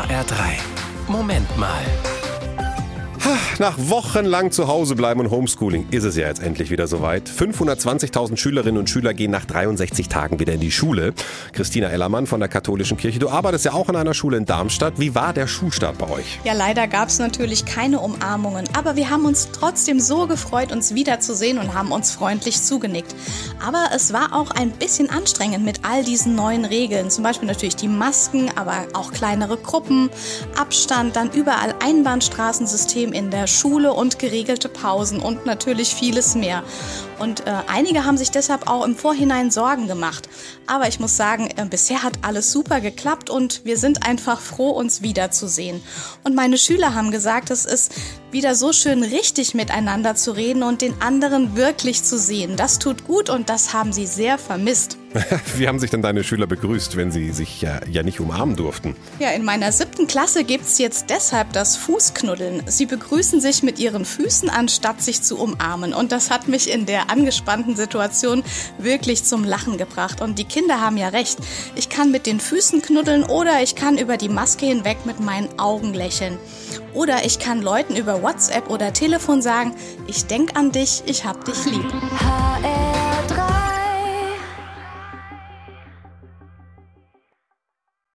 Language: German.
HR3. Moment mal. Nach wochenlang zu Hause bleiben und Homeschooling ist es ja jetzt endlich wieder soweit. 520.000 Schülerinnen und Schüler gehen nach 63 Tagen wieder in die Schule. Christina Ellermann von der Katholischen Kirche, du arbeitest ja auch an einer Schule in Darmstadt. Wie war der Schulstart bei euch? Ja, leider gab es natürlich keine Umarmungen, aber wir haben uns trotzdem so gefreut, uns wiederzusehen und haben uns freundlich zugenickt. Aber es war auch ein bisschen anstrengend mit all diesen neuen Regeln. Zum Beispiel natürlich die Masken, aber auch kleinere Gruppen, Abstand, dann überall Einbahnstraßensystem in der Schule und geregelte Pausen und natürlich vieles mehr. Und einige haben sich deshalb auch im Vorhinein Sorgen gemacht. Aber ich muss sagen, bisher hat alles super geklappt und wir sind einfach froh, uns wiederzusehen. Und meine Schüler haben gesagt, es ist wieder so schön, richtig miteinander zu reden und den anderen wirklich zu sehen. Das tut gut und das haben sie sehr vermisst. Wie haben sich denn deine Schüler begrüßt, wenn sie sich ja nicht umarmen durften? Ja, in meiner 7. Klasse gibt's jetzt deshalb das Fußknuddeln. Sie begrüßen sich mit ihren Füßen, anstatt sich zu umarmen. Und das hat mich in der angespannten Situation wirklich zum Lachen gebracht. Und die Kinder haben ja recht. Ich kann mit den Füßen knuddeln oder ich kann über die Maske hinweg mit meinen Augen lächeln. Oder ich kann Leuten über WhatsApp oder Telefon sagen, ich denk an dich, ich hab dich lieb.